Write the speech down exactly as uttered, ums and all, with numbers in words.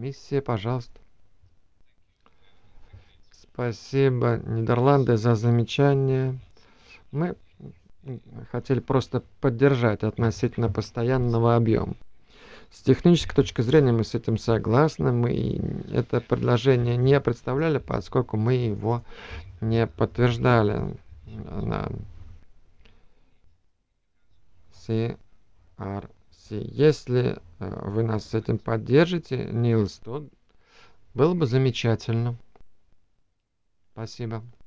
Комиссия, пожалуйста. Спасибо, Нидерланды, за замечание. Мы м, хотели просто поддержать относительно постоянного объема. С технической точки зрения мы с этим согласны. Мы это предложение не представляли, поскольку мы его не подтверждали на си ар си. Если э, вы нас с этим поддержите, Нилс, то было бы замечательно. Спасибо.